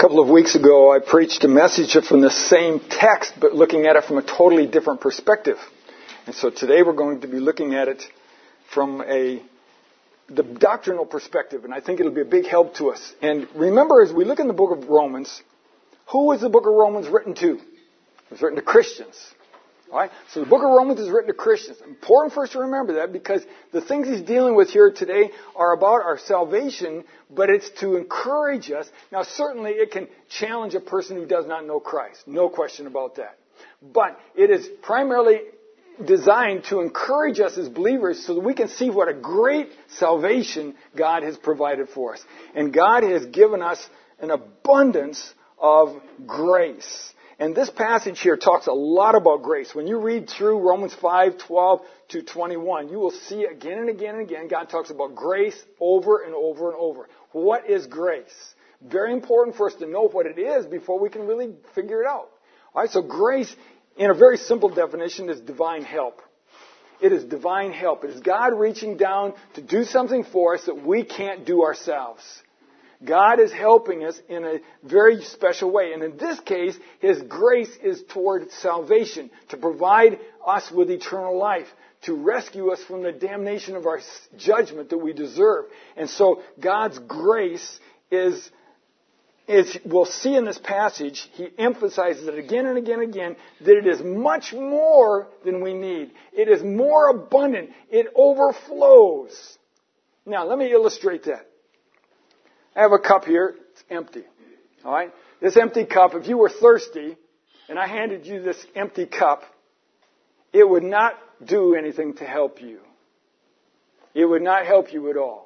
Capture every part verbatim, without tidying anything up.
couple of weeks ago, I preached a message from the same text, but looking at it from a totally different perspective. And so today we're going to be looking at it from a the doctrinal perspective, and I think it'll be a big help to us. And remember, as we look in the book of Romans, who was the book of Romans written to? It was written to Christians. All right? So the book of Romans is written to Christians. Important for us to remember that, because the things he's dealing with here today are about our salvation, but it's to encourage us. Now, certainly it can challenge a person who does not know Christ. No question about that. But it is primarily designed to encourage us as believers so that we can see what a great salvation God has provided for us. And God has given us an abundance of grace. And this passage here talks a lot about grace. When you read through Romans five, twelve to twenty-one, you will see again and again and again, God talks about grace over and over and over. What is grace? Very important for us to know what it is before we can really figure it out. All right, so grace, in a very simple definition, is divine help. It is divine help. It is God reaching down to do something for us that we can't do ourselves. God is helping us in a very special way. And in this case, His grace is toward salvation, to provide us with eternal life, to rescue us from the damnation of our judgment that we deserve. And so God's grace is, is, we'll see in this passage, He emphasizes it again and again and again, that it is much more than we need. It is more abundant. It overflows. Now, let me illustrate that. I have a cup here. It's empty. All right? This empty cup, if you were thirsty and I handed you this empty cup, it would not do anything to help you. It would not help you at all.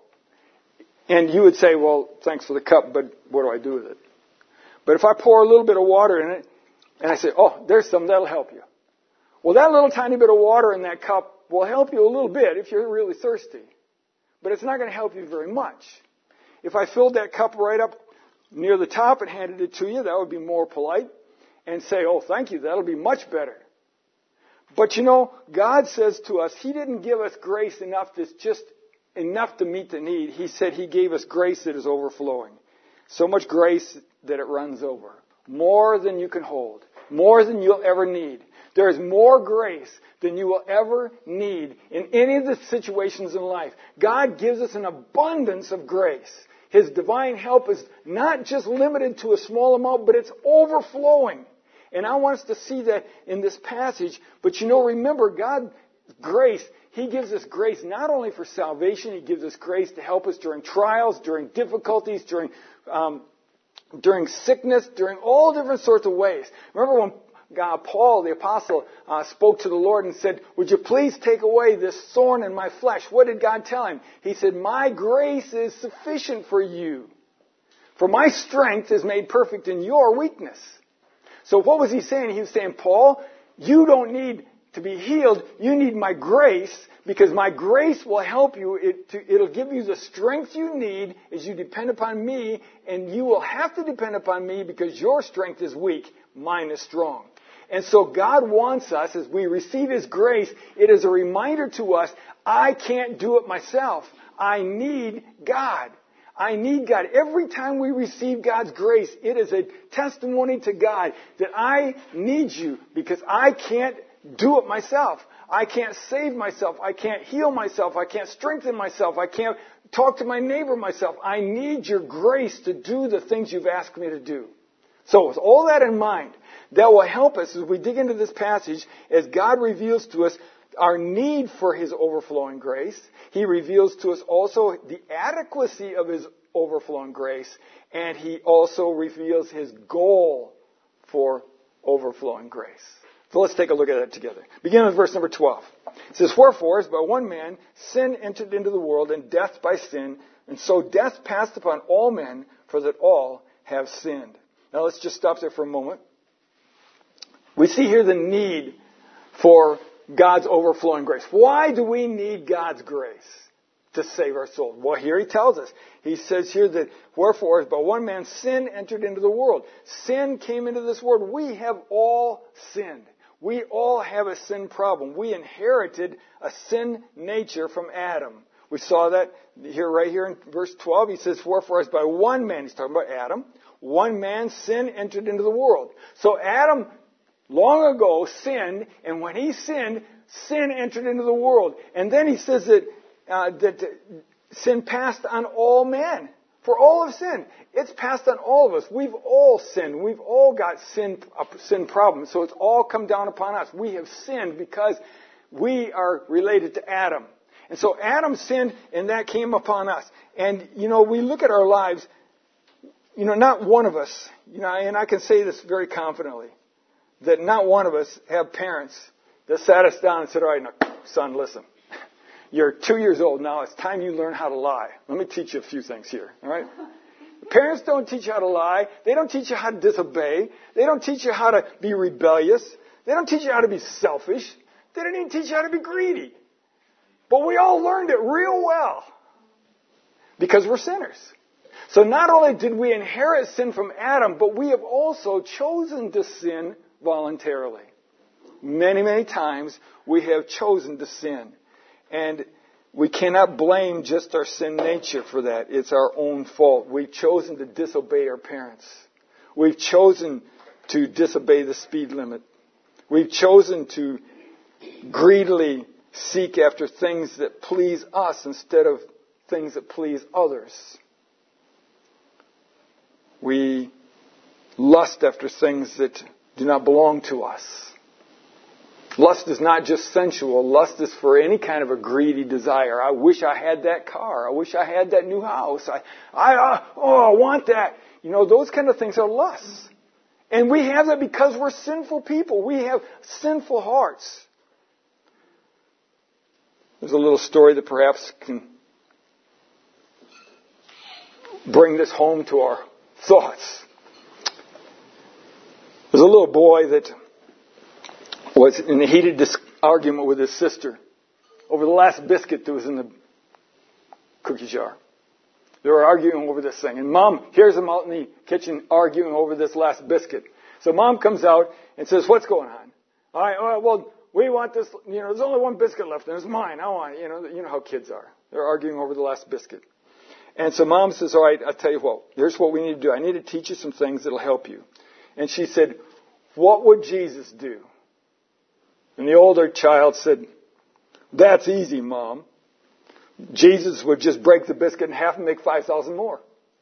And you would say, well, thanks for the cup, but what do I do with it? But if I pour a little bit of water in it and I say, oh, there's some that'll help you. Well, that little tiny bit of water in that cup will help you a little bit if you're really thirsty. But it's not going to help you very much. If I filled that cup right up near the top and handed it to you, that would be more polite, and say, oh, thank you, that'll be much better. But you know, God says to us, He didn't give us grace enough that's just enough to meet the need. He said He gave us grace that is overflowing. So much grace that it runs over. More than you can hold. More than you'll ever need. There is more grace than you will ever need in any of the situations in life. God gives us an abundance of grace. His divine help is not just limited to a small amount, but it's overflowing. And I want us to see that in this passage. But you know, remember, God's grace, He gives us grace not only for salvation, He gives us grace to help us during trials, during difficulties, during um, during sickness, during all different sorts of ways. Remember when God, Paul, the apostle, uh, spoke to the Lord and said, would you please take away this thorn in my flesh? What did God tell him? He said, my grace is sufficient for you. For my strength is made perfect in your weakness. So what was he saying? He was saying, Paul, you don't need to be healed. You need my grace, because my grace will help you. It, to, it'll give you the strength you need as you depend upon me, and you will have to depend upon me because your strength is weak. Mine is strong. And so God wants us, as we receive His grace, it is a reminder to us, I can't do it myself. I need God. I need God. Every time we receive God's grace, it is a testimony to God that I need you because I can't do it myself. I can't save myself. I can't heal myself. I can't strengthen myself. I can't talk to my neighbor myself. I need your grace to do the things you've asked me to do. So with all that in mind, that will help us as we dig into this passage, as God reveals to us our need for His overflowing grace. He reveals to us also the adequacy of His overflowing grace, and He also reveals His goal for overflowing grace. So let's take a look at that together. Begin with verse number twelve. It says, wherefore, as by one man sin entered into the world, and death by sin, and so death passed upon all men, for that all have sinned. Now let's just stop there for a moment. We see here the need for God's overflowing grace. Why do we need God's grace to save our soul? Well, here he tells us. He says here that, wherefore, as by one man sin entered into the world. Sin came into this world. We have all sinned. We all have a sin problem. We inherited a sin nature from Adam. We saw that here, right here in verse twelve. He says, wherefore, as by one man, he's talking about Adam, one man's sin entered into the world. So Adam long ago sinned, and when he sinned, sin entered into the world. And then he says that, uh, that sin passed on all men. For all have sinned. It's passed on all of us. We've all sinned. We've all got sin, a sin problem. So it's all come down upon us. We have sinned because we are related to Adam. And so Adam sinned, and that came upon us. And, you know, we look at our lives, you know, not one of us, you know, and I can say this very confidently, that not one of us have parents that sat us down and said, all right, now, son, listen. You're two years old now. It's time you learn how to lie. Let me teach you a few things here. All right? Parents don't teach you how to lie. They don't teach you how to disobey. They don't teach you how to be rebellious. They don't teach you how to be selfish. They don't even teach you how to be greedy. But we all learned it real well because we're sinners. So not only did we inherit sin from Adam, but we have also chosen to sin voluntarily. Many, many times we have chosen to sin. And we cannot blame just our sin nature for that. It's our own fault. We've chosen to disobey our parents. We've chosen to disobey the speed limit. We've chosen to greedily seek after things that please us instead of things that please others. We lust after things that do not belong to us. Lust is not just sensual. Lust is for any kind of a greedy desire. I wish I had that car. I wish I had that new house. I, I, uh, oh, I want that. You know, those kind of things are lusts. And we have that because we're sinful people. We have sinful hearts. There's a little story that perhaps can bring this home to our thoughts. There's a little boy that was in a heated dis- argument with his sister over the last biscuit that was in the cookie jar. They were arguing over this thing. And Mom hears them out in the kitchen arguing over this last biscuit. So Mom comes out and says, what's going on? All right, well, well, we want this, you know, there's only one biscuit left and it's mine. I want it. You know, you know how kids are. They're arguing over the last biscuit. And so Mom says, all right, I'll tell you what, here's what we need to do. I need to teach you some things that'll help you. And she said, what would Jesus do? And the older child said, that's easy, Mom. Jesus would just break the biscuit in half and make five thousand more.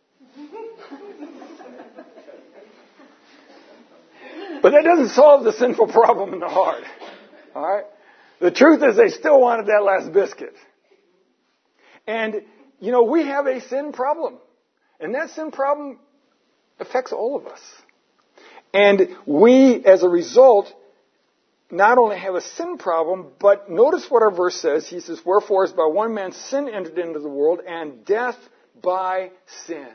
But that doesn't solve the sinful problem in the heart. All right? The truth is they still wanted that last biscuit. And, you know, we have a sin problem. And that sin problem affects all of us. And we, as a result, not only have a sin problem, but notice what our verse says. He says, wherefore as by one man sin entered into the world, and death by sin.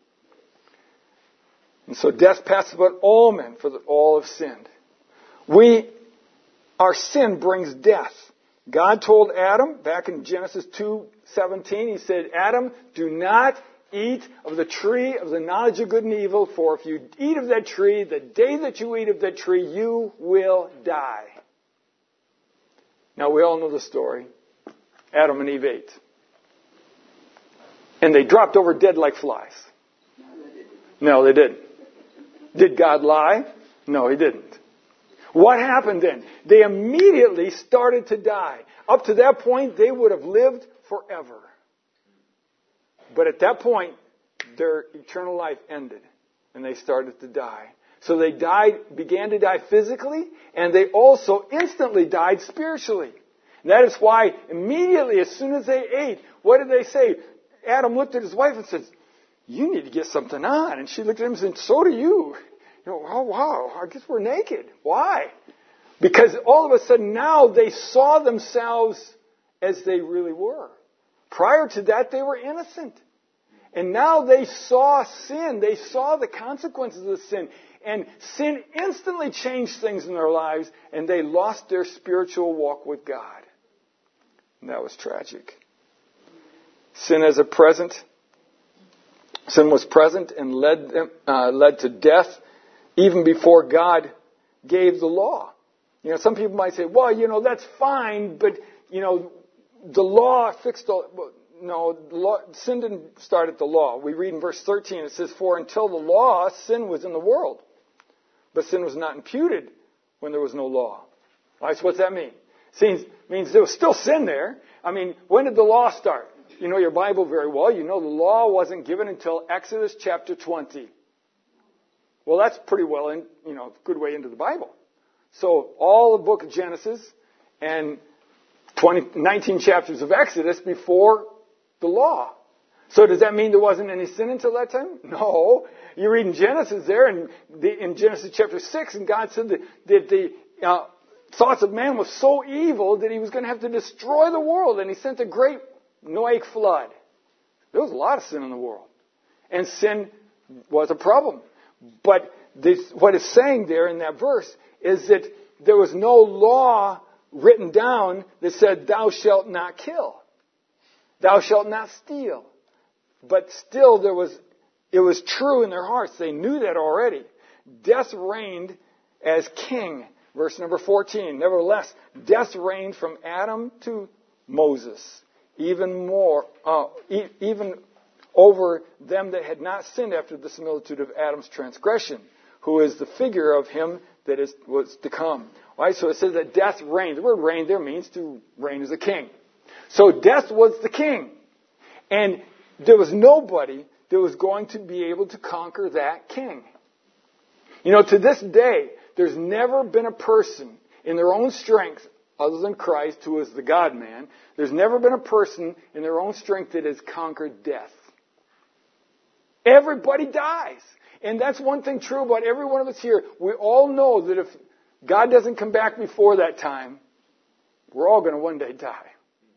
And so death passed upon all men, for that all have sinned. We, our sin brings death. God told Adam, back in Genesis two seventeen, He said, Adam, do not eat of the tree of the knowledge of good and evil, for if you eat of that tree, the day that you eat of that tree, you will die. Now, we all know the story. Adam and Eve ate. And they dropped over dead like flies. No, they didn't. Did God lie? No, He didn't. What happened then? They immediately started to die. Up to that point, they would have lived forever. But at that point, their eternal life ended, and they started to die. So they died, began to die physically, and they also instantly died spiritually. And that is why immediately, as soon as they ate, what did they say? Adam looked at his wife and said, you need to get something on. And she looked at him and said, so do you. You know, oh, wow, I guess we're naked. Why? Because all of a sudden now they saw themselves as they really were. Prior to that, they were innocent. And now they saw sin. They saw the consequences of sin. And sin instantly changed things in their lives, and they lost their spiritual walk with God. And that was tragic. Sin as a present. Sin was present and led them, uh, led to death even before God gave the law. You know, some people might say, well, you know, that's fine, but, you know, the law fixed all... Well, no, the law, sin didn't start at the law. We read in verse thirteen, it says, for until the law, sin was in the world. But sin was not imputed when there was no law. All right, so what's that mean? It means there was still sin there. I mean, when did the law start? You know your Bible very well. You know the law wasn't given until Exodus chapter twenty. Well, that's pretty well, in, you know, good way into the Bible. So all the book of Genesis and twenty, nineteen chapters of Exodus before the law. So does that mean there wasn't any sin until that time? No. You read in Genesis there, and the, in Genesis chapter six, and God said that, that the uh, thoughts of man was so evil that he was going to have to destroy the world, and he sent a great Noahic flood. There was a lot of sin in the world. And sin was a problem. But this, what it's saying there in that verse is that there was no law written down that said, thou shalt not kill. Thou shalt not steal. But still there was, it was true in their hearts. They knew that already. Death reigned as king. Verse number fourteen. Nevertheless, death reigned from Adam to Moses. Even more, uh, e- even over them that had not sinned after the similitude of Adam's transgression, who is the figure of him that is was to come. All right, so it says that death reigned. The word reign there means to reign as a king. So death was the king. And there was nobody that was going to be able to conquer that king. You know, to this day, there's never been a person in their own strength, other than Christ, who is the God-man, there's never been a person in their own strength that has conquered death. Everybody dies. And that's one thing true about every one of us here. We all know that if God doesn't come back before that time, we're all going to one day die.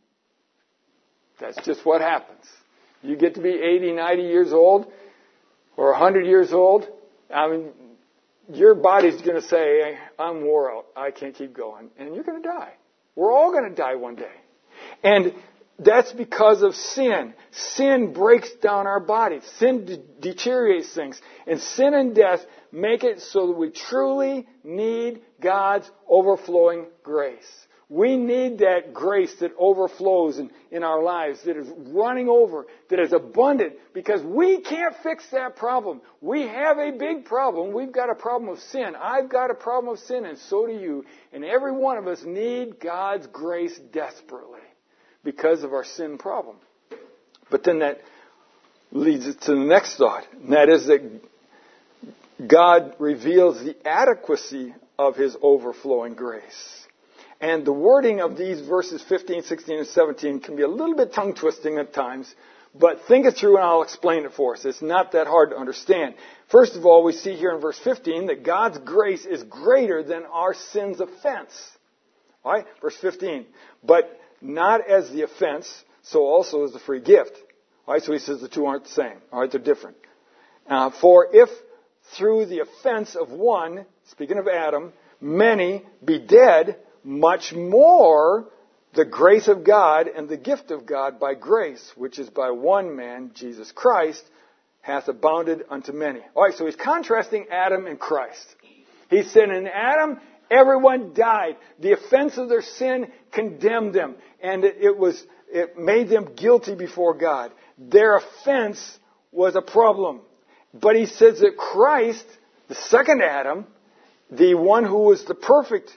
That's just what happens. You get to be eighty, ninety years old or one hundred years old, I mean, your body's going to say, I'm wore out. I can't keep going. And you're going to die. We're all going to die one day. And that's because of sin. Sin breaks down our bodies. Sin de- deteriorates things. And sin and death make it so that we truly need God's overflowing grace. We need that grace that overflows in, in our lives, that is running over, that is abundant, because we can't fix that problem. We have a big problem. We've got a problem of sin. I've got a problem of sin, and so do you. And every one of us need God's grace desperately because of our sin problem. But then that leads us to the next thought, and that is that God reveals the adequacy of His overflowing grace. And the wording of these verses fifteen, sixteen, and seventeen can be a little bit tongue-twisting at times, but think it through and I'll explain it for us. It's not that hard to understand. First of all, we see here in verse fifteen that God's grace is greater than our sin's offense. All right, verse fifteen. But not as the offense, so also as the free gift. All right, so he says the two aren't the same. All right, they're different. Uh, for if through the offense of one, speaking of Adam, many be dead, much more the grace of God and the gift of God by grace, which is by one man, Jesus Christ, hath abounded unto many. All right, so he's contrasting Adam and Christ. He said, in Adam, everyone died. The offense of their sin condemned them, and it, it was it made them guilty before God. Their offense was a problem. But he says that Christ, the second Adam, the one who was the perfect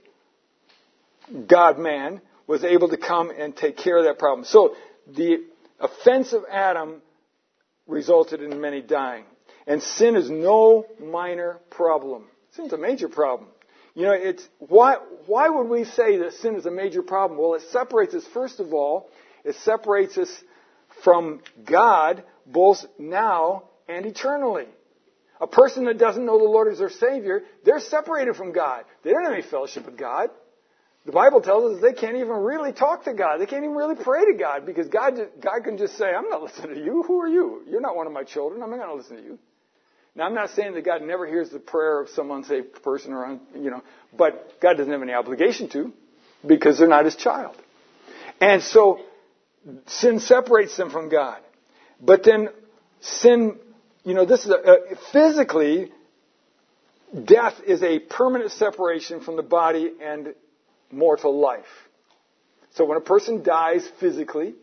God-man, was able to come and take care of that problem. So the offense of Adam resulted in many dying. And sin is no minor problem. Sin's a major problem. You know, it's why why would we say that sin is a major problem? Well, it separates us, first of all, it separates us from God both now and eternally. A person that doesn't know the Lord as their Savior, they're separated from God. They don't have any fellowship with God. The Bible tells us they can't even really talk to God. They can't even really pray to God because God, God can just say, I'm not listening to you. Who are you? You're not one of my children. I'm not going to listen to you. Now, I'm not saying that God never hears the prayer of some unsaved person or, you know, but God doesn't have any obligation to because they're not His child. And so sin separates them from God. But then sin, you know, this is a, a, physically, death is a permanent separation from the body and mortal life. So when a person dies physically,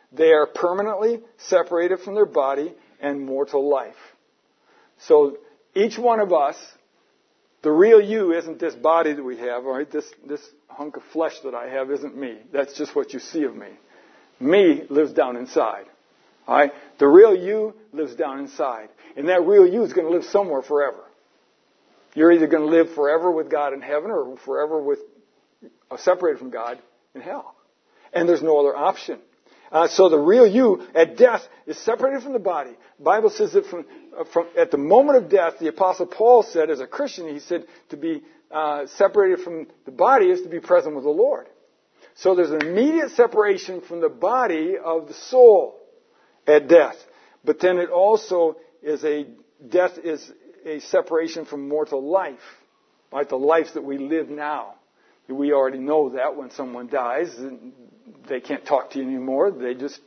They are permanently separated from their body and mortal life. So each one of us, the real you isn't this body that we have, all right? This, this hunk of flesh that I have isn't me. That's just what you see of me. Me lives down inside. All right? The real you lives down inside. And that real you is going to live somewhere forever. You're either going to live forever with God in heaven or forever with uh, separated from God in hell. And there's no other option. Uh, so the real you at death is separated from the body. The Bible says that from, uh, from at the moment of death, the Apostle Paul said, as a Christian, he said to be uh, separated from the body is to be present with the Lord. So there's an immediate separation from the body of the soul at death. But then it also is a, death is a separation from mortal life. Right? The life that we live now. We already know that when someone dies, they can't talk to you anymore. They just,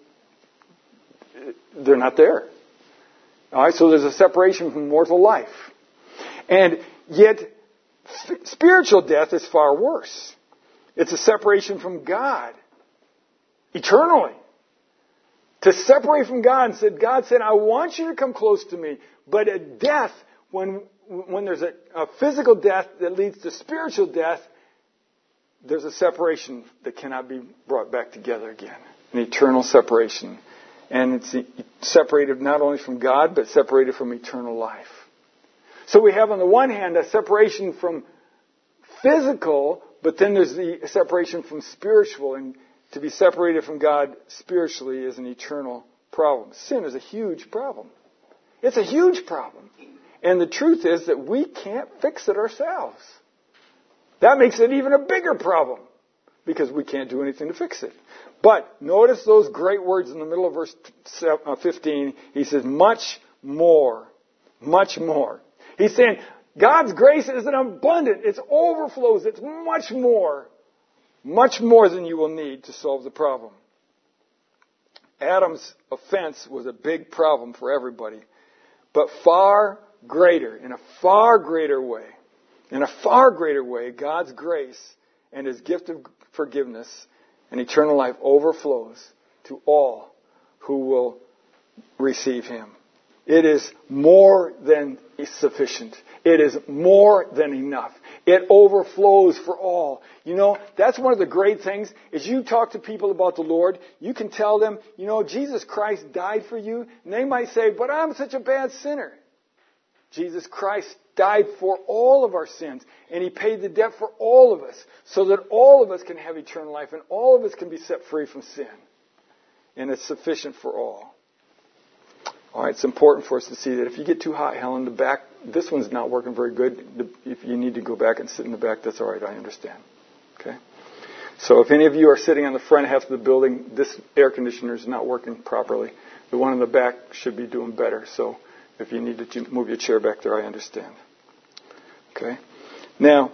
they're not there. All right, so there's a separation from mortal life. And yet, spiritual death is far worse. It's a separation from God. Eternally. To separate from God and said, God said, I want you to come close to me. But at death, when, when there's a, a physical death that leads to spiritual death, there's a separation that cannot be brought back together again. An eternal separation. And it's separated not only from God, but separated from eternal life. So we have on the one hand a separation from physical, but then there's the separation from spiritual. And to be separated from God spiritually is an eternal problem. Sin is a huge problem. It's a huge problem. And the truth is that we can't fix it ourselves. That makes it even a bigger problem because we can't do anything to fix it. But notice those great words in the middle of verse fifteen. He says, much more. Much more. He's saying God's grace is an abundant. It overflows. It's much more. Much more than you will need to solve the problem. Adam's offense was a big problem for everybody. But far greater, in a far greater way, in a far greater way, God's grace and His gift of forgiveness and eternal life overflows to all who will receive Him. It is more than sufficient. It is more than enough. It overflows for all. You know, that's one of the great things. As you talk to people about the Lord, you can tell them, you know, Jesus Christ died for you. And they might say, but I'm such a bad sinner. Jesus Christ died for all of our sins, and He paid the debt for all of us, so that all of us can have eternal life, and all of us can be set free from sin. And it's sufficient for all. All right, it's important for us to see that. If you get too hot, Helen, the back, this one's not working very good. If you need to go back and sit in the back, that's all right, I understand. Okay? So if any of you are sitting on the front half of the building, this air conditioner is not working properly. The one in the back should be doing better, so if you need to move your chair back there, I understand. Okay? Now,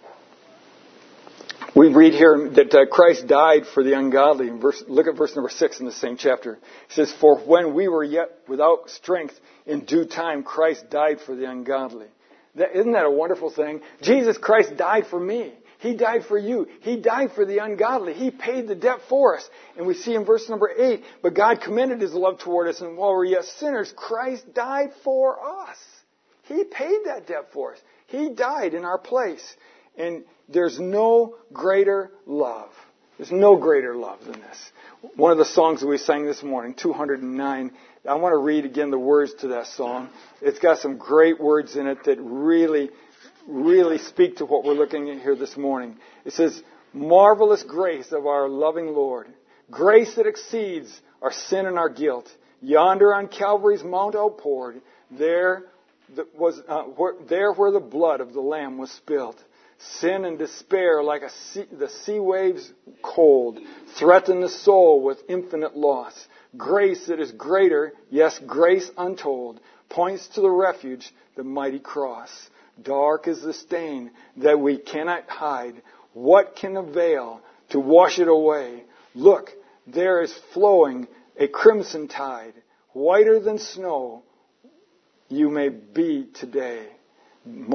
we read here that uh, Christ died for the ungodly. Verse, look at verse number six in the same chapter. It says, for when we were yet without strength, in due time Christ died for the ungodly. That, isn't that a wonderful thing? Jesus Christ died for me. He died for you. He died for the ungodly. He paid the debt for us. And we see in verse number eight, but God commended His love toward us, and while we were yet sinners, Christ died for us. He paid that debt for us. He died in our place. And there's no greater love. There's no greater love than this. One of the songs that we sang this morning, two hundred nine, I want to read again the words to that song. It's got some great words in it that really really speak to what we're looking at here this morning. It says, marvelous grace of our loving Lord, grace that exceeds our sin and our guilt, yonder on Calvary's mount outpoured, there was uh, where, there where the blood of the Lamb was spilled. Sin and despair, like a sea, the sea waves cold, threaten the soul with infinite loss. Grace that is greater, yes, grace untold, points to the refuge, the mighty cross. Dark is the stain that we cannot hide. What can avail to wash it away? Look, there is flowing a crimson tide. Whiter than snow you may be today.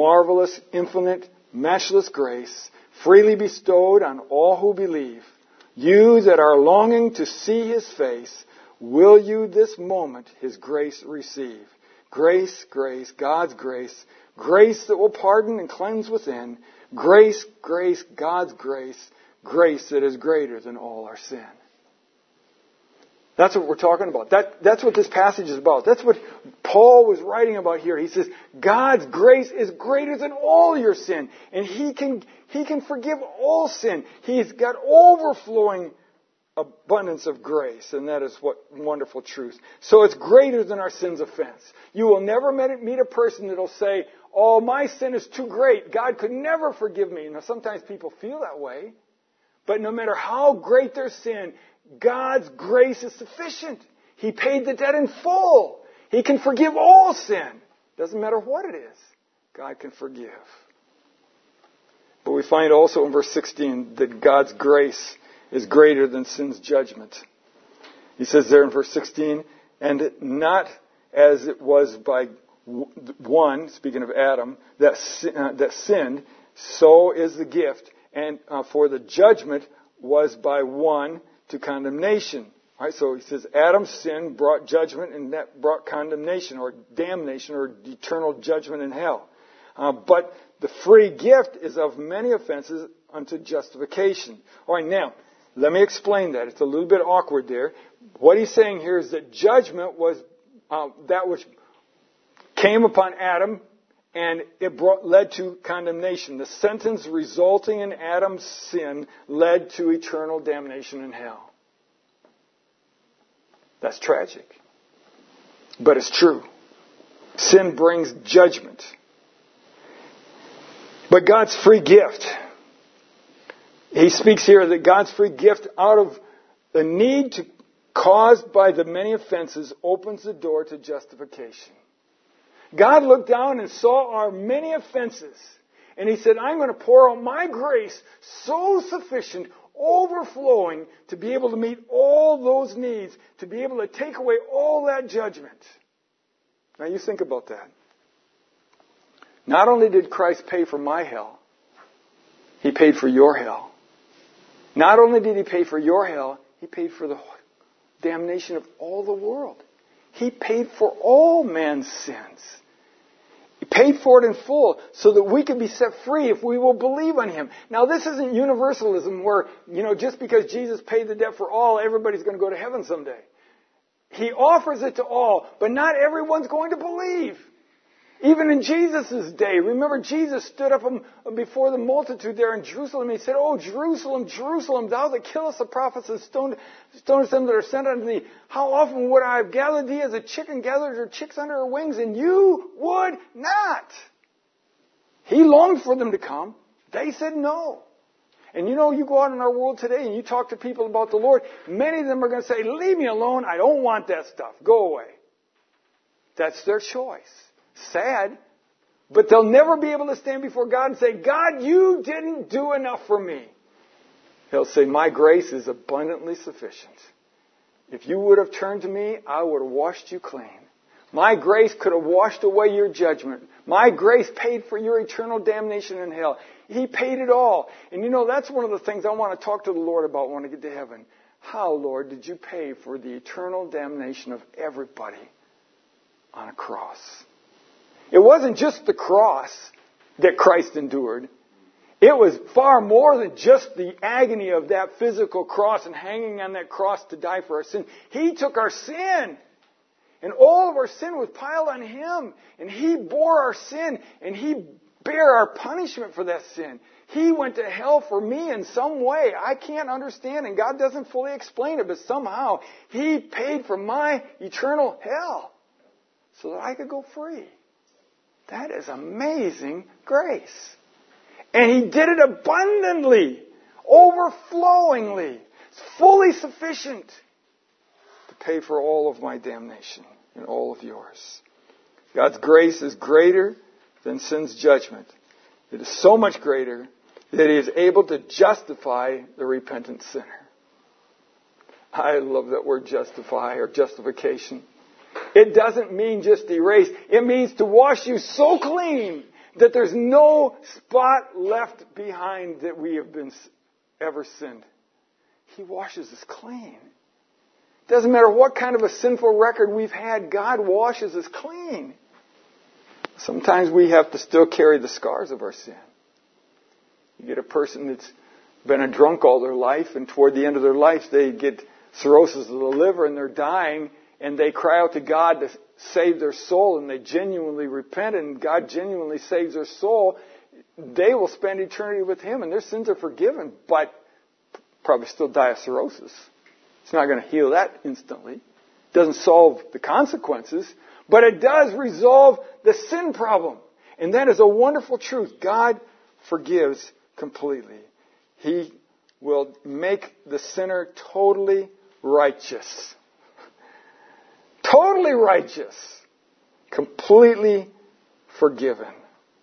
Marvelous, infinite, matchless grace, freely bestowed on all who believe. You that are longing to see His face, will you this moment His grace receive? Grace, grace, God's grace. Grace that will pardon and cleanse within. Grace, grace, God's grace. Grace that is greater than all our sin. That's what we're talking about. That, that's what this passage is about. That's what Paul was writing about here. He says, God's grace is greater than all your sin. And He can, He can forgive all sin. He's got overflowing abundance of grace. And that is what wonderful truth. So it's greater than our sin's offense. You will never meet a person that will say, oh, my sin is too great. God could never forgive me. Now, sometimes people feel that way. But no matter how great their sin, God's grace is sufficient. He paid the debt in full. He can forgive all sin. Doesn't matter what it is. God can forgive. But we find also in verse sixteen that God's grace is greater than sin's judgment. He says there in verse sixteen, and not as it was by one, speaking of Adam, that, uh, that sinned, so is the gift. And uh, for the judgment was by one to condemnation. All right, so he says Adam's sin brought judgment, and that brought condemnation or damnation or eternal judgment in hell. Uh, but the free gift is of many offenses unto justification. All right, now, let me explain that. It's a little bit awkward there. What he's saying here is that judgment was uh, that which came upon Adam, and it brought, led to condemnation. The sentence resulting in Adam's sin led to eternal damnation in hell. That's tragic. But it's true. Sin brings judgment. But God's free gift. He speaks here that God's free gift out of the need to, caused by the many offenses opens the door to justification. God looked down and saw our many offenses. And He said, I'm going to pour out my grace so sufficient, overflowing, to be able to meet all those needs, to be able to take away all that judgment. Now you think about that. Not only did Christ pay for my hell, He paid for your hell. Not only did He pay for your hell, He paid for the damnation of all the world. He paid for all man's sins. He paid for it in full so that we can be set free if we will believe on Him. Now, this isn't universalism where, you know, just because Jesus paid the debt for all, everybody's going to go to heaven someday. He offers it to all, but not everyone's going to believe. Even in Jesus' day, remember Jesus stood up before the multitude there in Jerusalem. And He said, oh, Jerusalem, Jerusalem, thou that killest the prophets and stonest them that are sent unto thee. How often would I have gathered thee as a chicken gathers her chicks under her wings, and you would not. He longed for them to come. They said no. And you know, you go out in our world today and you talk to people about the Lord, many of them are going to say, leave me alone. I don't want that stuff. Go away. That's their choice. Sad, but they'll never be able to stand before God and say, God, you didn't do enough for me. He'll say, my grace is abundantly sufficient. If you would have turned to me, I would have washed you clean. My grace could have washed away your judgment. My grace paid for your eternal damnation in hell. He paid it all. And you know, that's one of the things I want to talk to the Lord about when I get to heaven. How, Lord, did you pay for the eternal damnation of everybody on a cross? It wasn't just the cross that Christ endured. It was far more than just the agony of that physical cross and hanging on that cross to die for our sin. He took our sin. And all of our sin was piled on Him. And He bore our sin. And He bare our punishment for that sin. He went to hell for me in some way. I can't understand. And God doesn't fully explain it. But somehow He paid for my eternal hell so that I could go free. That is amazing grace. And He did it abundantly, overflowingly. It's fully sufficient to pay for all of my damnation and all of yours. God's grace is greater than sin's judgment. It is so much greater that He is able to justify the repentant sinner. I love that word justify or justification. It doesn't mean just erase. It means to wash you so clean that there's no spot left behind that we have been ever sinned. He washes us clean. Doesn't matter what kind of a sinful record we've had, God washes us clean. Sometimes we have to still carry the scars of our sin. You get a person that's been a drunk all their life, and toward the end of their life they get cirrhosis of the liver and they're dying, and they cry out to God to save their soul, and they genuinely repent, and God genuinely saves their soul. They will spend eternity with Him, and their sins are forgiven, but probably still die of cirrhosis. It's not going to heal that instantly. It doesn't solve the consequences, but it does resolve the sin problem. And that is a wonderful truth. God forgives completely. He will make the sinner totally righteous. Totally righteous. Completely forgiven.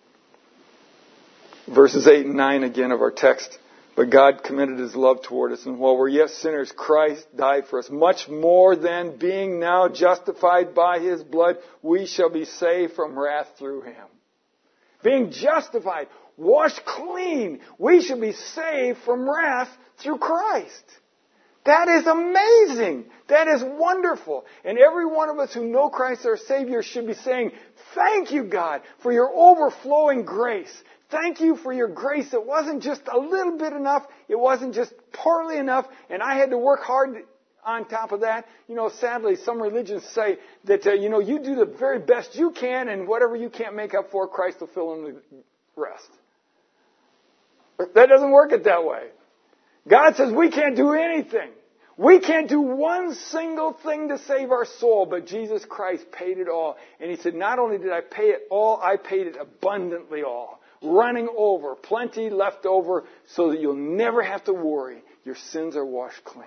Verses eight and nine again of our text. But God commended His love toward us, and while we're yet sinners, Christ died for us. Much more than being now justified by His blood, we shall be saved from wrath through Him. Being justified, washed clean, we shall be saved from wrath through Christ. That is amazing. That is wonderful. And every one of us who know Christ our Savior should be saying, thank you, God, for your overflowing grace. Thank you for your grace. It wasn't just a little bit enough. It wasn't just partly enough. And I had to work hard on top of that. You know, sadly, some religions say that, uh, you know, you do the very best you can, and whatever you can't make up for, Christ will fill in the rest. But that doesn't work it that way. God says we can't do anything. We can't do one single thing to save our soul, but Jesus Christ paid it all. And He said, not only did I pay it all, I paid it abundantly all. Running over, plenty left over, so that you'll never have to worry. Your sins are washed clean.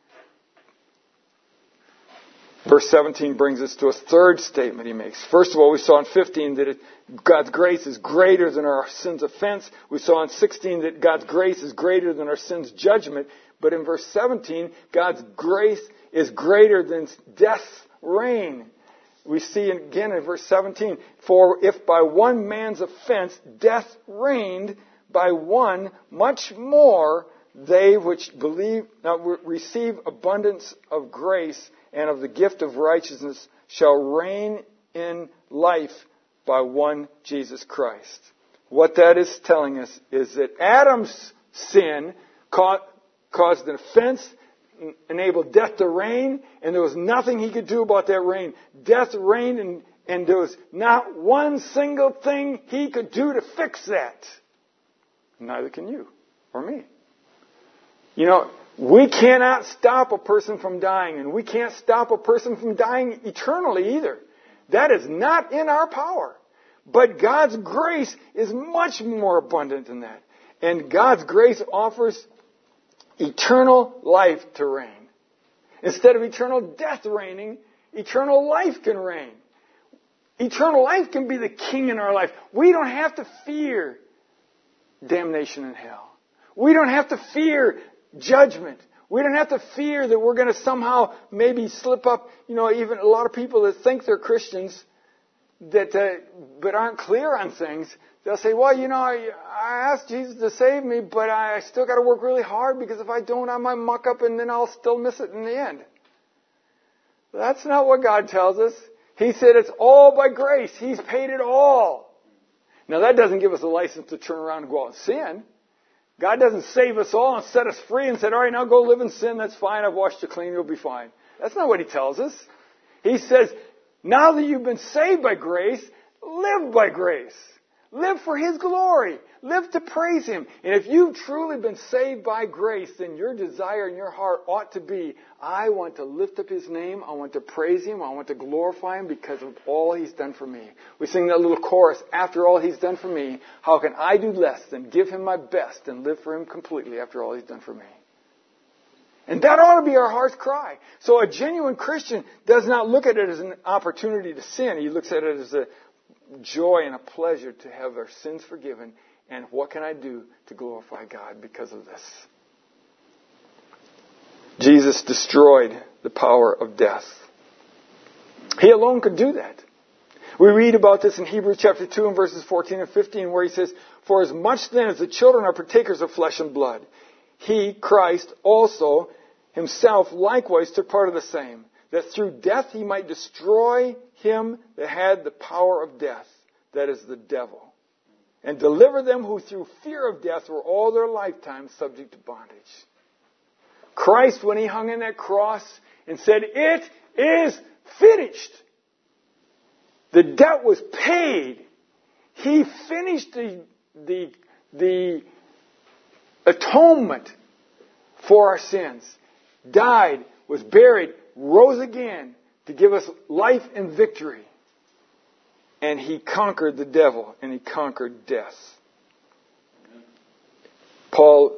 Verse seventeen brings us to a third statement He makes. First of all, we saw in fifteen that it, God's grace is greater than our sin's offense. We saw in sixteen that God's grace is greater than our sin's judgment. But in verse seventeen, God's grace is greater than death's reign. We see again in verse seventeen, for if by one man's offense death reigned, by one much more they which believe now receive abundance of grace and of the gift of righteousness shall reign in life by one Jesus Christ. What that is telling us is that Adam's sin caused an offense, enabled death to reign, and there was nothing he could do about that reign. Death reigned, and, and there was not one single thing he could do to fix that. Neither can you or me. You know, we cannot stop a person from dying, and we can't stop a person from dying eternally either. That is not in our power. But God's grace is much more abundant than that. And God's grace offers eternal life to reign. Instead of eternal death reigning, eternal life can reign. Eternal life can be the king in our life. We don't have to fear damnation in hell. We don't have to fear judgment. We don't have to fear that we're going to somehow maybe slip up. You know, even a lot of people that think they're Christians that uh, but aren't clear on things, they'll say, well, you know, I, I asked Jesus to save me, but I still got to work really hard because if I don't, I might muck up and then I'll still miss it in the end. That's not what God tells us. He said it's all by grace. He's paid it all. Now, that doesn't give us a license to turn around and go out and sin. God doesn't save us all and set us free and said, all right, now go live in sin. That's fine. I've washed you clean. You'll be fine. That's not what He tells us. He says, now that you've been saved by grace, live by grace. Live for His glory. Live to praise Him. And if you've truly been saved by grace, then your desire in your heart ought to be, I want to lift up His name. I want to praise Him. I want to glorify Him because of all He's done for me. We sing that little chorus, after all He's done for me, how can I do less than give Him my best and live for Him completely after all He's done for me? And that ought to be our heart's cry. So a genuine Christian does not look at it as an opportunity to sin. He looks at it as a joy and a pleasure to have our sins forgiven. And what can I do to glorify God because of this? Jesus destroyed the power of death. He alone could do that. We read about this in Hebrews chapter two and verses fourteen and fifteen where He says, for as much then as the children are partakers of flesh and blood, he, Christ, also himself likewise took part of the same, that through death he might destroy him that had the power of death, that is the devil, and deliver them who through fear of death were all their lifetime subject to bondage. Christ, when he hung on that cross and said, "It is finished," the debt was paid. He finished the, the, the atonement for our sins, died, was buried, rose again to give us life and victory. And he conquered the devil and he conquered death. Paul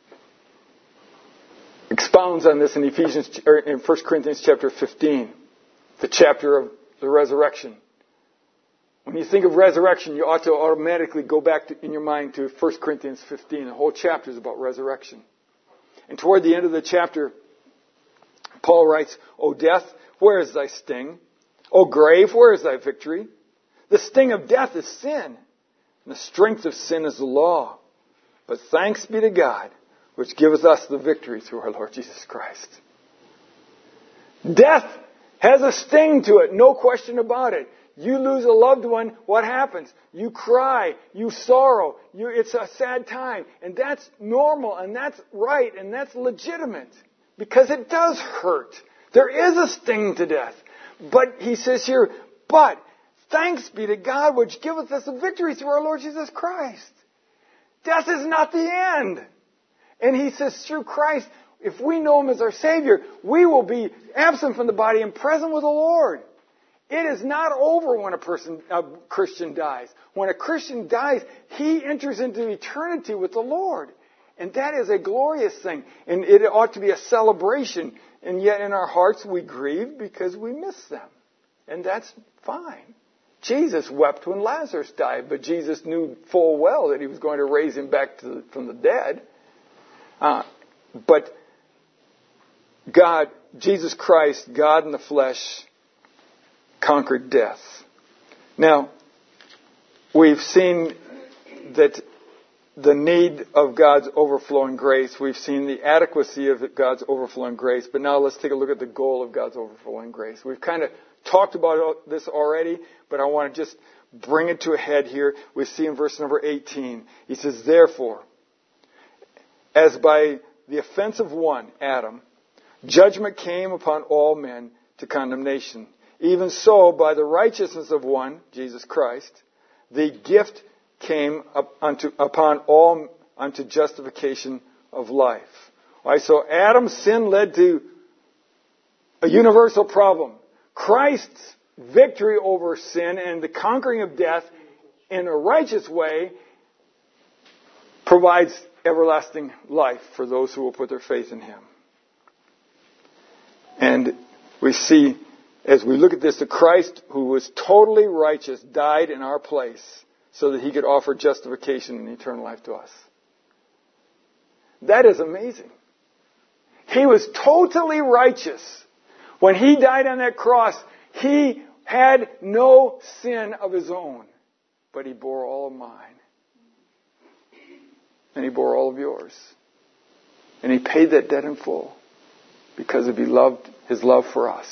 expounds on this in Ephesians, or in First Corinthians chapter fifteen, the chapter of the resurrection. When you think of resurrection, you ought to automatically go back to, in your mind to First Corinthians fifteen. The whole chapter is about resurrection. And toward the end of the chapter, Paul writes, "O death, where is thy sting? O grave, where is thy victory? The sting of death is sin, and the strength of sin is the law. But thanks be to God, which giveth us the victory through our Lord Jesus Christ." Death has a sting to it, no question about it. You lose a loved one, what happens? You cry, you sorrow, you, it's a sad time. And that's normal, and that's right, and that's legitimate. Because it does hurt. There is a sting to death. But he says here, but thanks be to God which giveth us a victory through our Lord Jesus Christ. Death is not the end. And he says through Christ, if we know him as our Savior, we will be absent from the body and present with the Lord. It is not over when a person, a Christian dies. When a Christian dies, he enters into eternity with the Lord. And that is a glorious thing. And it ought to be a celebration. And yet in our hearts we grieve because we miss them. And that's fine. Jesus wept when Lazarus died, but Jesus knew full well that he was going to raise him back to the, from the dead. Uh, but God, Jesus Christ, God in the flesh, conquered death. Now, we've seen that the need of God's overflowing grace. We've seen the adequacy of God's overflowing grace. But now let's take a look at the goal of God's overflowing grace. We've kind of talked about this already, but I want to just bring it to a head here. We see in verse number eighteen. He says, "Therefore, as by the offense of one, Adam, judgment came upon all men to condemnation, even so, by the righteousness of one, Jesus Christ, the gift came up unto, upon all unto justification of life." All right, so Adam's sin led to a universal problem. Christ's victory over sin and the conquering of death in a righteous way provides everlasting life for those who will put their faith in him. And we see, as we look at this, that Christ, who was totally righteous, died in our place so that he could offer justification and eternal life to us. That is amazing. He was totally righteous. When he died on that cross, he had no sin of his own, but he bore all of mine. And he bore all of yours. And he paid that debt in full because of he loved, his love for us.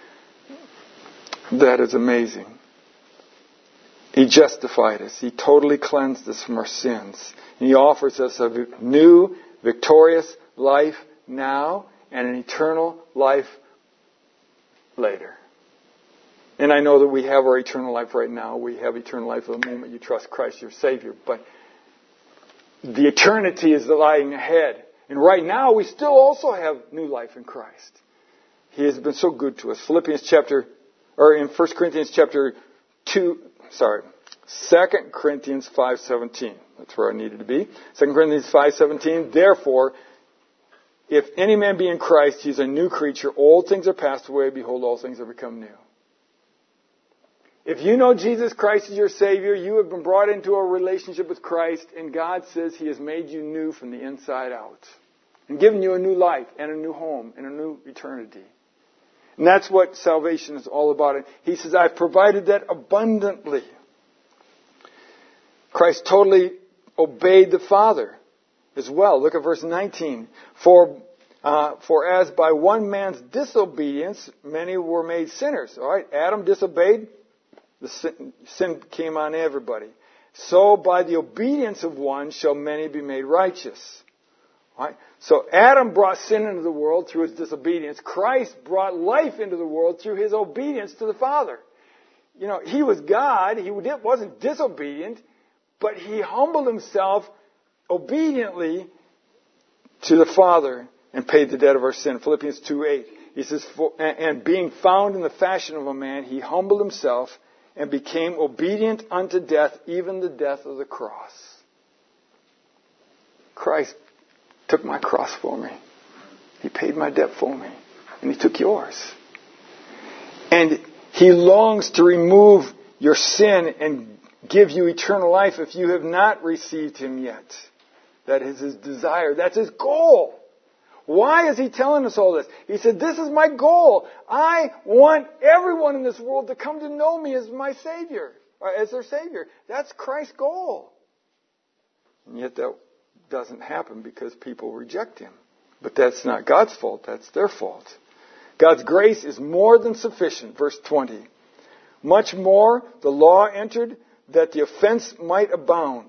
That is amazing. He justified us. He totally cleansed us from our sins. And he offers us a new, victorious life now and an eternal life later. And I know that we have our eternal life right now. We have eternal life the moment you trust Christ, your Savior. But the eternity is lying ahead. And right now, we still also have new life in Christ. He has been so good to us. Philippians chapter, or in First Corinthians chapter two, sorry, Second Corinthians five seventeen. That's where I needed to be. Second Corinthians five seventeen. Therefore, if any man be in Christ, he is a new creature. Old things are passed away. Behold, all things are become new. If you know Jesus Christ is your Savior, you have been brought into a relationship with Christ, and God says He has made you new from the inside out and given you a new life and a new home and a new eternity. And that's what salvation is all about. He says, I've provided that abundantly. Christ totally obeyed the Father. as well. Look at verse nineteen. For uh, for as by one man's disobedience many were made sinners. All right, Adam disobeyed, the sin, sin came on everybody. So by the obedience of one shall many be made righteous. All right? So Adam brought sin into the world through his disobedience. Christ brought life into the world through his obedience to the Father. You know, he was God. He wasn't disobedient, but he humbled himself obediently to the Father and paid the debt of our sin. Philippians two eight. He says, For, and being found in the fashion of a man, he humbled himself and became obedient unto death, even the death of the cross. Christ took my cross for me. He paid my debt for me. And he took yours. And he longs to remove your sin and give you eternal life if you have not received him yet. That is his desire. That's his goal. Why is he telling us all this? He said, this is my goal. I want everyone in this world to come to know me as my Savior, or as their Savior. That's Christ's goal. And yet that doesn't happen because people reject him. But that's not God's fault. That's their fault. God's grace is more than sufficient. Verse twenty. Much more the law entered that the offense might abound.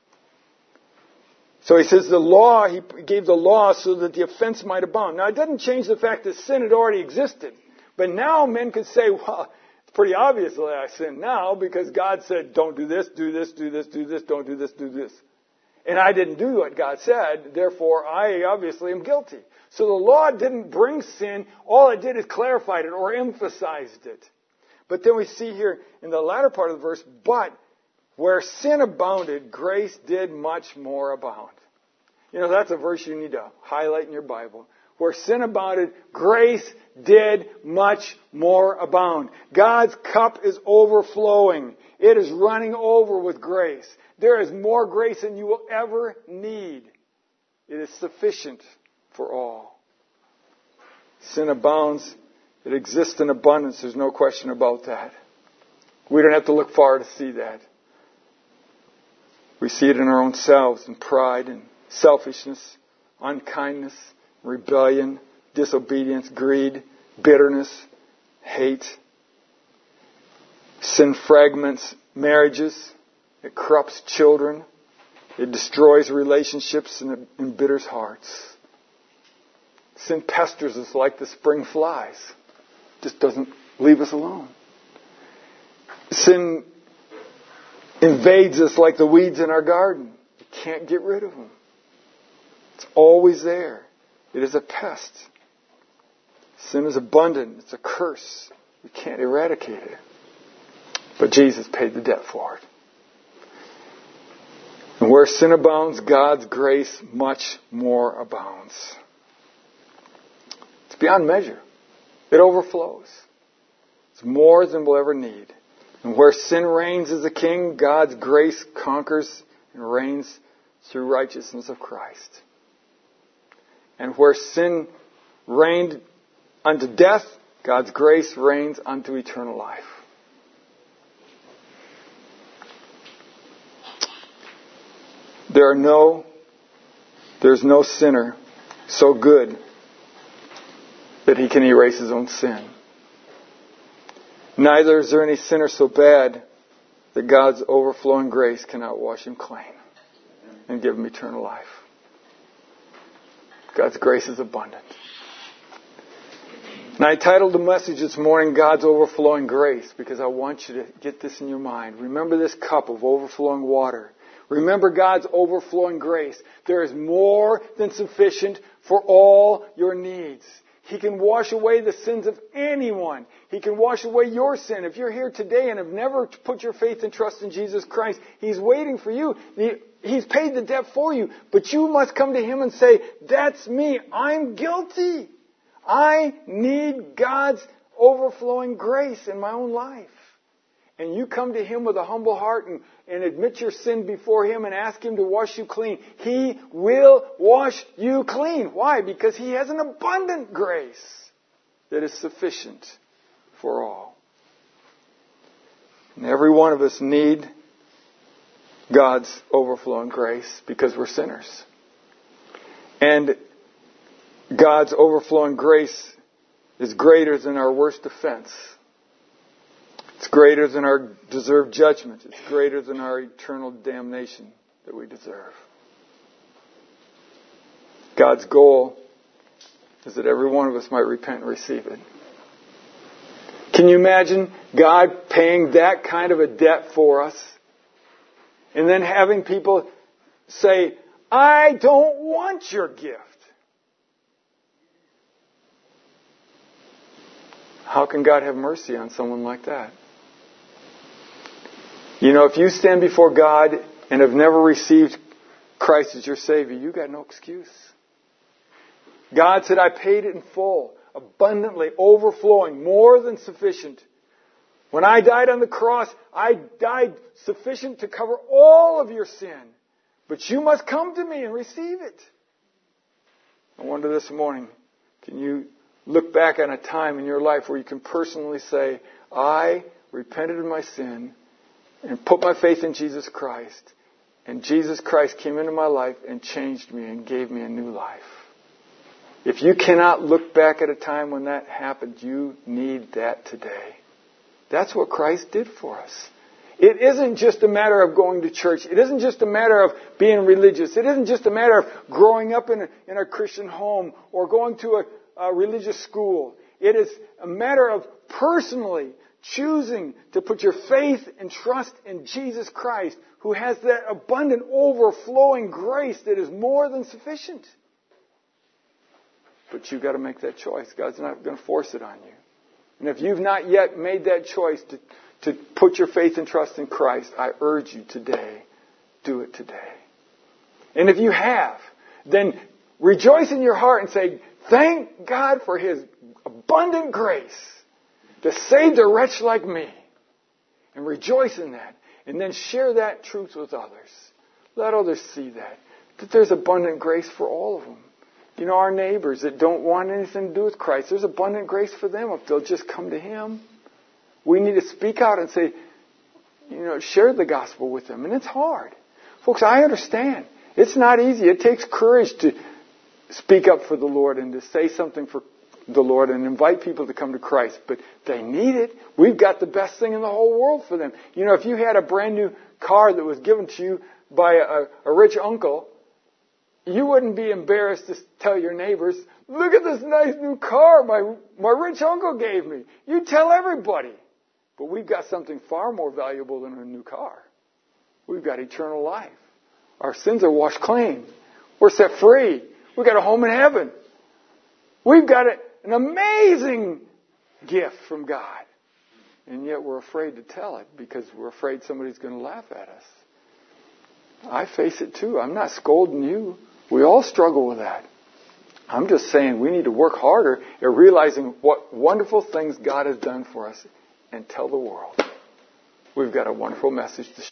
So he says the law, he gave the law so that the offense might abound. Now it doesn't change the fact that sin had already existed. But now men could say, well, it's pretty obvious that I sin now because God said, don't do this, do this, do this, do this, don't do this, do this. And I didn't do what God said, therefore I obviously am guilty. So the law didn't bring sin, all it did is clarified it or emphasized it. But then we see here in the latter part of the verse, but where sin abounded, grace did much more abound. You know, that's a verse you need to highlight in your Bible. Where sin abounded, grace did much more abound. God's cup is overflowing. It is running over with grace. There is more grace than you will ever need. It is sufficient for all. Sin abounds. It exists in abundance. There's no question about that. We don't have to look far to see that. We see it in our own selves, in pride and selfishness, unkindness, rebellion, disobedience, greed, bitterness, hate. Sin fragments marriages. It corrupts children. It destroys relationships and it embitters hearts. Sin pesters us like the spring flies. Just doesn't leave us alone. Sin invades us like the weeds in our garden. You can't get rid of them. It's always there. It is a pest. Sin is abundant. It's a curse. We can't eradicate it. But Jesus paid the debt for it. And where sin abounds, God's grace much more abounds. It's beyond measure. It overflows. It's more than we'll ever need. And where sin reigns as a king, God's grace conquers and reigns through righteousness of Christ. And where sin reigned unto death, God's grace reigns unto eternal life. There are no, there's no sinner so good that he can erase his own sin. Neither is there any sinner so bad that God's overflowing grace cannot wash him clean and give him eternal life. God's grace is abundant. And I titled the message this morning, God's Overflowing Grace, because I want you to get this in your mind. Remember this cup of overflowing water. Remember God's overflowing grace. There is more than sufficient for all your needs. He can wash away the sins of anyone. He can wash away your sin. If you're here today and have never put your faith and trust in Jesus Christ, He's waiting for you. He's paid the debt for you. But you must come to Him and say, that's me. I'm guilty. I need God's overflowing grace in my own life. And you come to Him with a humble heart and, and admit your sin before Him and ask Him to wash you clean. He will wash you clean. Why? Because He has an abundant grace that is sufficient for all. And every one of us need God's overflowing grace because we're sinners. And God's overflowing grace is greater than our worst offense. It's greater than our deserved judgment. It's greater than our eternal damnation that we deserve. God's goal is that every one of us might repent and receive it. Can you imagine God paying that kind of a debt for us? And then having people say, I don't want your gift. How can God have mercy on someone like that? You know, if you stand before God and have never received Christ as your Savior, you got no excuse. God said, I paid it in full, abundantly, overflowing, more than sufficient. When I died on the cross, I died sufficient to cover all of your sin. But you must come to me and receive it. I wonder this morning, can you look back on a time in your life where you can personally say, I repented of my sin and put my faith in Jesus Christ. And Jesus Christ came into my life and changed me and gave me a new life. If you cannot look back at a time when that happened, you need that today. That's what Christ did for us. It isn't just a matter of going to church. It isn't just a matter of being religious. It isn't just a matter of growing up in a, in a Christian home or going to a, a religious school. It is a matter of personally choosing to put your faith and trust in Jesus Christ, who has that abundant, overflowing grace that is more than sufficient. But you've got to make that choice. God's not going to force it on you. And if you've not yet made that choice to, to put your faith and trust in Christ, I urge you today, do it today. And if you have, then rejoice in your heart and say, thank God for His abundant grace to save a wretch like me. And rejoice in that. And then share that truth with others. Let others see that. That there's abundant grace for all of them. You know, our neighbors that don't want anything to do with Christ, there's abundant grace for them if they'll just come to Him. We need to speak out and say, you know, share the gospel with them. And it's hard. Folks, I understand. It's not easy. It takes courage to speak up for the Lord and to say something for the Lord and invite people to come to Christ. But they need it. We've got the best thing in the whole world for them. You know, if you had a brand new car that was given to you by a, a rich uncle, you wouldn't be embarrassed to tell your neighbors, look at this nice new car my, my rich uncle gave me. You tell everybody. But we've got something far more valuable than a new car. We've got eternal life. Our sins are washed clean. We're set free. We've got a home in heaven. We've got a, an amazing gift from God. And yet we're afraid to tell it because we're afraid somebody's going to laugh at us. I face it too. I'm not scolding you. We all struggle with that. I'm just saying we need to work harder at realizing what wonderful things God has done for us and tell the world. We've got a wonderful message to share.